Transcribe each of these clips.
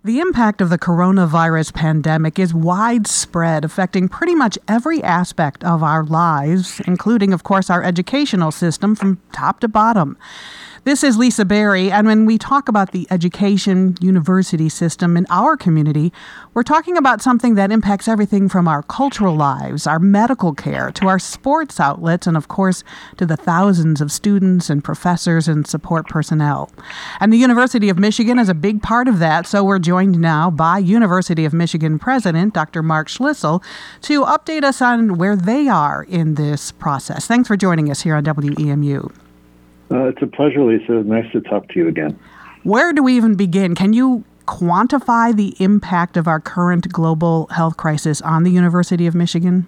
The impact of the coronavirus pandemic is widespread, affecting pretty much every aspect of our lives, including, of course, our educational system from top to bottom. This is Lisa Berry, and when we talk about the education university system in our community, we're talking about something that impacts everything from our cultural lives, our medical care, to our sports outlets, and of course, to the thousands of students and professors and support personnel. And the University of Michigan is a big part of that, so we're joined now by University of Michigan President Dr. Mark Schlissel to update us on where they are in this process. Thanks for joining us here on WEMU. It's a pleasure, Lisa. Nice to talk to you again. Where do we even begin? Can you quantify the impact of our current global health crisis on the University of Michigan?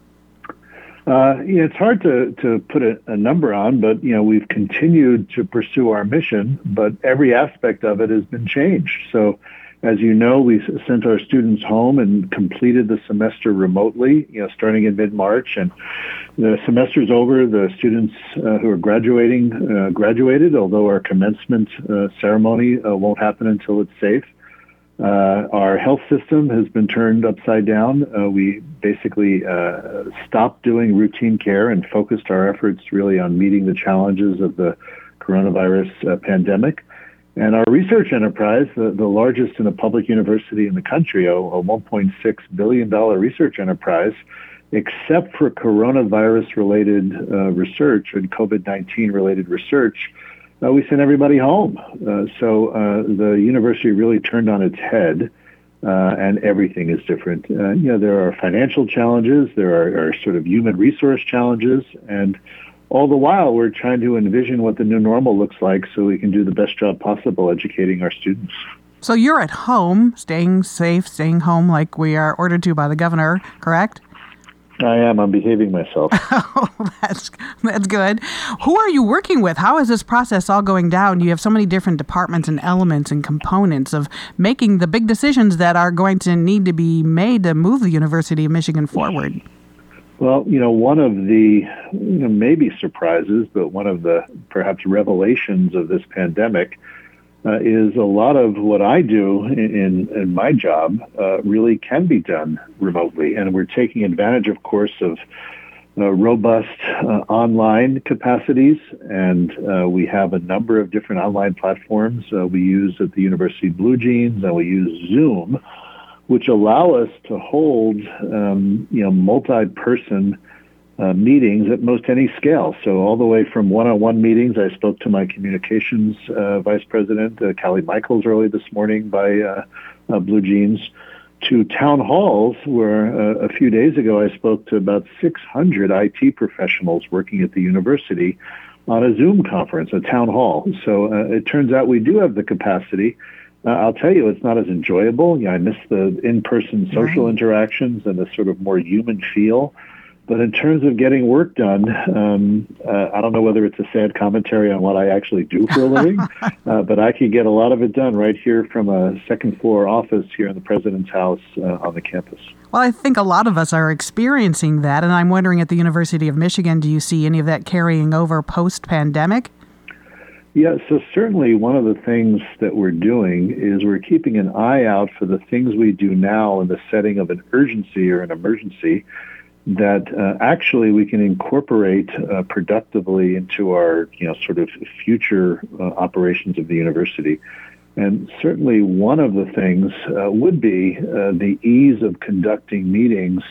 It's hard to put a number on, but we've continued to pursue our mission, but every aspect of it has been changed. So, as you know, we sent our students home and completed the semester remotely, starting in mid-March. And the semester's over. The students who are graduating graduated, although our commencement ceremony won't happen until it's safe. Our health system has been turned upside down. We basically stopped doing routine care and focused our efforts really on meeting the challenges of the coronavirus pandemic. And our research enterprise, the largest in a public university in the country, a $1.6 billion research enterprise, except for coronavirus-related research and COVID-19-related research, we sent everybody home. So the university really turned on its head, and everything is different. There are financial challenges, there are sort of human resource challenges, and all the while, we're trying to envision what the new normal looks like so we can do the best job possible educating our students. So you're at home, staying safe, staying home like we are ordered to by the governor, correct? I am. I'm behaving myself. Oh, that's good. Who are you working with? How is this process all going down? You have so many different departments and elements and components of making the big decisions that are going to need to be made to move the University of Michigan forward. Well, one of the maybe surprises, but one of the perhaps revelations of this pandemic is a lot of what I do in my job really can be done remotely. And we're taking advantage, of course, of robust online capacities. And we have a number of different online platforms we use at the University Blue Jeans, and we use Zoom, which allow us to hold, multi-person meetings at most any scale. So all the way from one-on-one meetings, I spoke to my communications vice president, Callie Michaels, early this morning by Blue Jeans, to town halls where a few days ago I spoke to about 600 IT professionals working at the university on a Zoom conference, a town hall. So it turns out we do have the capacity. I'll tell you, it's not as enjoyable. I miss the in-person social interactions and the sort of more human feel. But in terms of getting work done, I don't know whether it's a sad commentary on what I actually do for a living, but I can get a lot of it done right here from a second-floor office here in the president's house on the campus. Well, I think a lot of us are experiencing that, and I'm wondering at the University of Michigan, do you see any of that carrying over post-pandemic? Yeah, so certainly one of the things that we're doing is we're keeping an eye out for the things we do now in the setting of an urgency or an emergency that actually we can incorporate productively into our, sort of future operations of the university. And certainly one of the things would be the ease of conducting meetings,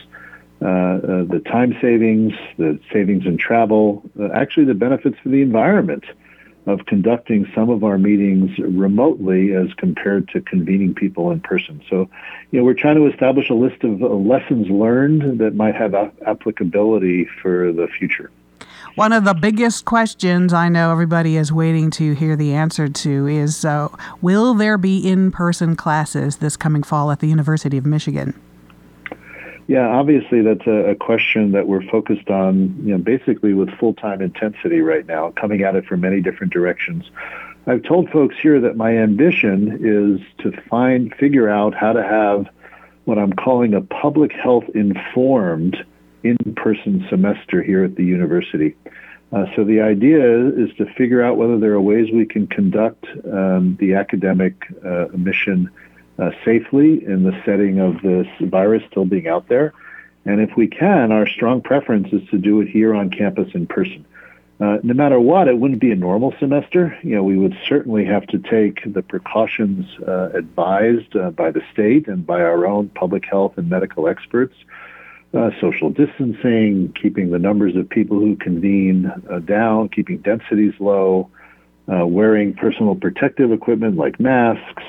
the time savings, the savings in travel, actually the benefits for the environment of conducting some of our meetings remotely as compared to convening people in person. So, we're trying to establish a list of lessons learned that might have applicability for the future. One of the biggest questions I know everybody is waiting to hear the answer to is, will there be in-person classes this coming fall at the University of Michigan? Yeah, obviously that's a question that we're focused on, basically with full-time intensity right now, coming at it from many different directions. I've told folks here that my ambition is to figure out how to have what I'm calling a public health informed in-person semester here at the university. So the idea is to figure out whether there are ways we can conduct the academic mission safely in the setting of this virus still being out there. And if we can, our strong preference is to do it here on campus in person. No matter what, it wouldn't be a normal semester. We would certainly have to take the precautions advised by the state and by our own public health and medical experts. Social distancing, keeping the numbers of people who convene down, keeping densities low, wearing personal protective equipment like masks,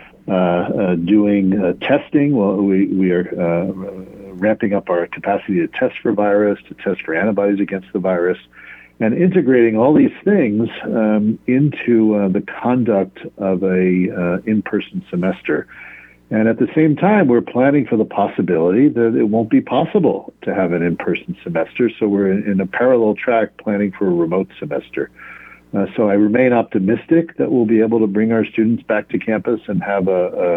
doing testing. Well, we are ramping up our capacity to test for virus, to test for antibodies against the virus, and integrating all these things into the conduct of a in-person semester. And at the same time, we're planning for the possibility that it won't be possible to have an in-person semester. So we're in a parallel track planning for a remote semester. So I remain optimistic that we'll be able to bring our students back to campus and have a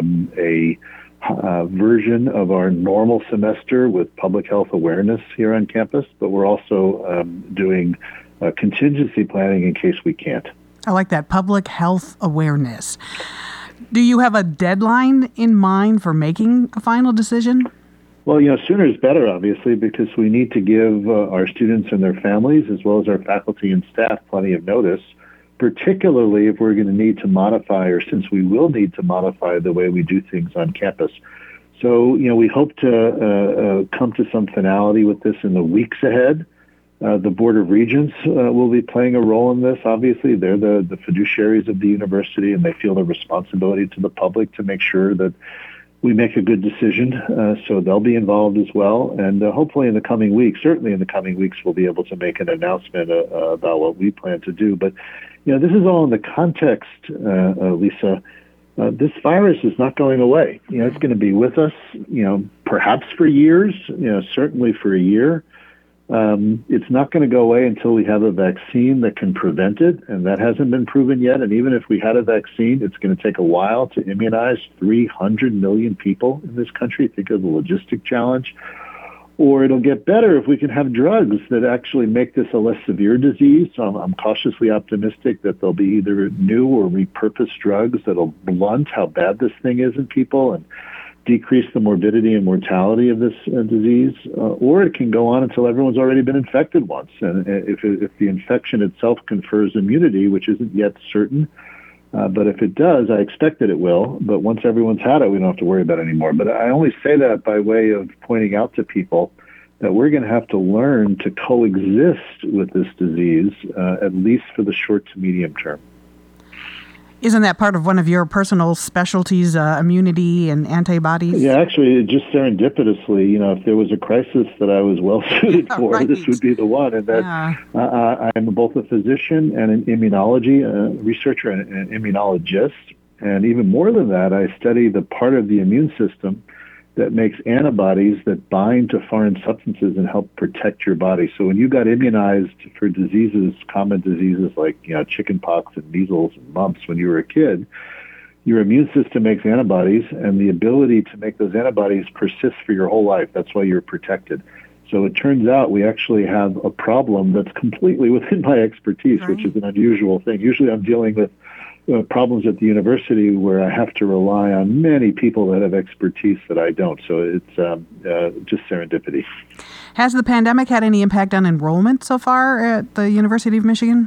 version of our normal semester with public health awareness here on campus. But we're also doing contingency planning in case we can't. I like that, public health awareness. Do you have a deadline in mind for making a final decision? Well, sooner is better, obviously, because we need to give our students and their families, as well as our faculty and staff, plenty of notice, particularly if we're going to need to modify, or since we will need to modify the way we do things on campus. So, we hope to come to some finality with this in the weeks ahead. The Board of Regents will be playing a role in this. Obviously, they're the fiduciaries of the university, and they feel the responsibility to the public to make sure that we make a good decision. So they'll be involved as well. And hopefully in the coming weeks, certainly in the coming weeks, we'll be able to make an announcement about what we plan to do. But, this is all in the context, Lisa. This virus is not going away. It's going to be with us, perhaps for years, certainly for a year. It's not going to go away until we have a vaccine that can prevent it, and that hasn't been proven yet. And even if we had a vaccine, it's going to take a while to immunize 300 million people in this country. Think of the logistic challenge. Or it'll get better if we can have drugs that actually make this a less severe disease. So I'm cautiously optimistic that there'll be either new or repurposed drugs that'll blunt how bad this thing is in people and decrease the morbidity and mortality of this disease, or it can go on until everyone's already been infected once. And if the infection itself confers immunity, which isn't yet certain, but if it does, I expect that it will. But once everyone's had it, we don't have to worry about it anymore. But I only say that by way of pointing out to people that we're going to have to learn to coexist with this disease, at least for the short to medium term. Isn't that part of one of your personal specialties, immunity and antibodies? Yeah, actually, just serendipitously, if there was a crisis that I was well suited for, right, this would be the one. And that I'm both a physician and an immunology researcher and an immunologist. And even more than that, I study the part of the immune system that makes antibodies that bind to foreign substances and help protect your body. So when you got immunized for diseases, common diseases like chicken pox and measles and mumps when you were a kid, your immune system makes antibodies, and the ability to make those antibodies persists for your whole life. That's why you're protected. So it turns out we actually have a problem that's completely within my expertise, right, which is an unusual thing. Usually I'm dealing with problems at the university where I have to rely on many people that have expertise that I don't. So it's just serendipity. Has the pandemic had any impact on enrollment so far at the University of Michigan?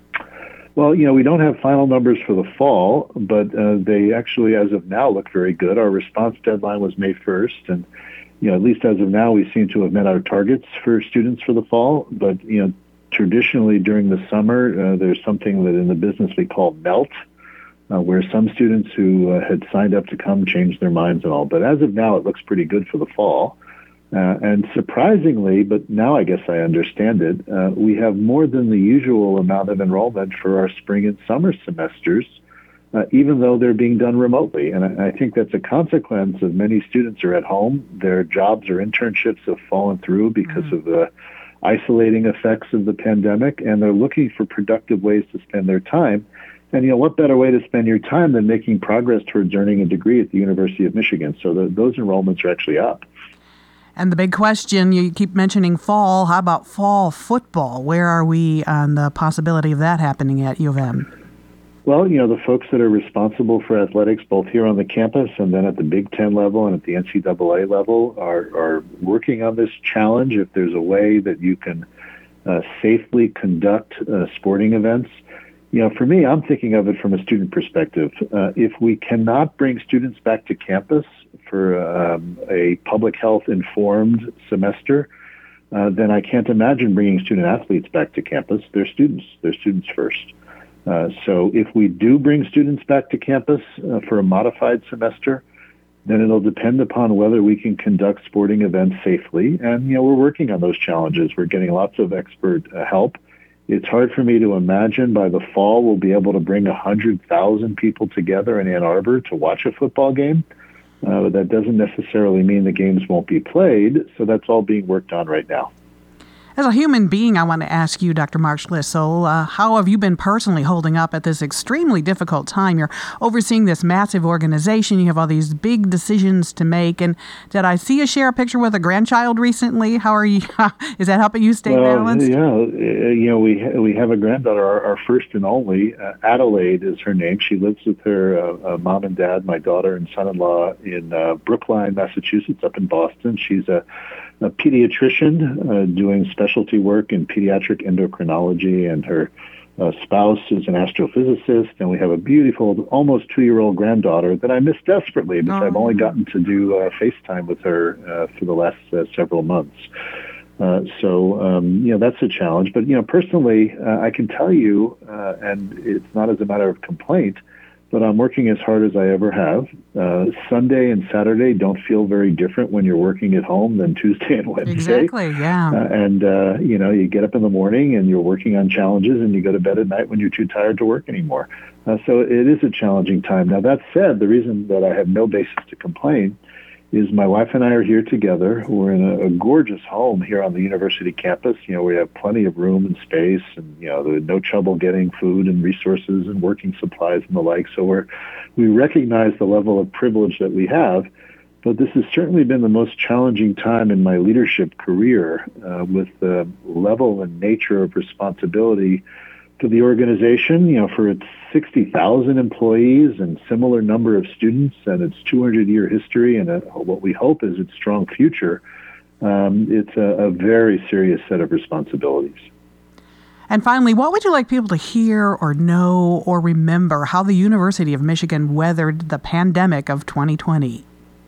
Well, we don't have final numbers for the fall, but they actually, as of now, look very good. Our response deadline was May 1st, and at least as of now, we seem to have met our targets for students for the fall. But traditionally during the summer, there's something that in the business we call melt, where some students who had signed up to come changed their minds and all. But as of now, it looks pretty good for the fall. And surprisingly, but now I guess I understand it, we have more than the usual amount of enrollment for our spring and summer semesters, even though they're being done remotely. And I think that's a consequence of many students are at home. Their jobs or internships have fallen through because of the isolating effects of the pandemic, and they're looking for productive ways to spend their time. And what better way to spend your time than making progress towards earning a degree at the University of Michigan? So those enrollments are actually up. And the big question, you keep mentioning fall. How about fall football? Where are we on the possibility of that happening at U of M? Well, the folks that are responsible for athletics, both here on the campus and then at the Big Ten level and at the NCAA level, are working on this challenge. If there's a way that you can safely conduct sporting events, for me, I'm thinking of it from a student perspective. If we cannot bring students back to campus for a public health informed semester, then I can't imagine bringing student athletes back to campus. They're students first. So if we do bring students back to campus for a modified semester, then it'll depend upon whether we can conduct sporting events safely. And, we're working on those challenges. We're getting lots of expert help. It's hard for me to imagine by the fall we'll be able to bring 100,000 people together in Ann Arbor to watch a football game. But that doesn't necessarily mean the games won't be played. So that's all being worked on right now. As a human being, I want to ask you, Dr. Mark Schlissel, how have you been personally holding up at this extremely difficult time? You're overseeing this massive organization. You have all these big decisions to make. And did I see you share a picture with a grandchild recently? How are you? Is that helping you stay balanced? Yeah, we have a granddaughter, our first and only. Adelaide is her name. She lives with her mom and dad, my daughter and son-in-law, in Brookline, Massachusetts, up in Boston. She's a pediatrician doing specialty work in pediatric endocrinology, and her spouse is an astrophysicist, and we have a beautiful, almost 2-year-old granddaughter that I miss desperately because I've only gotten to do FaceTime with her for the last several months. So that's a challenge. But, personally, I can tell you, and it's not as a matter of complaint, but I'm working as hard as I ever have. Sunday and Saturday don't feel very different when you're working at home than Tuesday and Wednesday. Exactly, yeah. You get up in the morning and you're working on challenges, and you go to bed at night when you're too tired to work anymore. So it is a challenging time. Now, that said, the reason that I have no basis to complain is my wife and I are here together. We're in a gorgeous home here on the university campus. We have plenty of room and space, and there's no trouble getting food and resources and working supplies and the like. So we recognize the level of privilege that we have, but this has certainly been the most challenging time in my leadership career with the level and nature of responsibility for the organization, for its 60,000 employees and similar number of students and its 200-year history and what we hope is its strong future. It's a very serious set of responsibilities. And finally, what would you like people to hear or know or remember how the University of Michigan weathered the pandemic of 2020?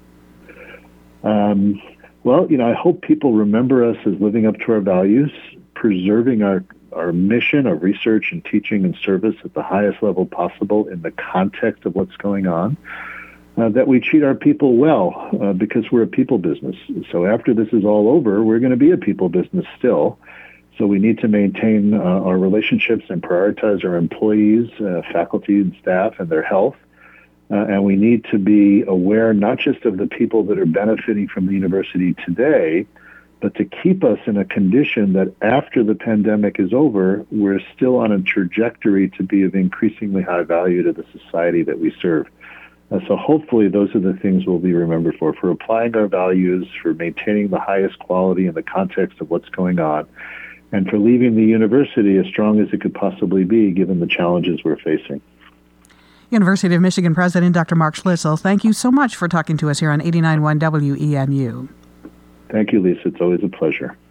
I hope people remember us as living up to our values, preserving our mission of research and teaching and service at the highest level possible in the context of what's going on, that we treat our people well because we're a people business. So after this is all over, we're going to be a people business still. So we need to maintain our relationships and prioritize our employees, faculty and staff, and their health. And we need to be aware not just of the people that are benefiting from the university today, but to keep us in a condition that after the pandemic is over, we're still on a trajectory to be of increasingly high value to the society that we serve. So hopefully those are the things we'll be remembered for applying our values, for maintaining the highest quality in the context of what's going on, and for leaving the university as strong as it could possibly be given the challenges we're facing. University of Michigan President Dr. Mark Schlissel, thank you so much for talking to us here on 89.1 WEMU. Thank you, Lisa. It's always a pleasure.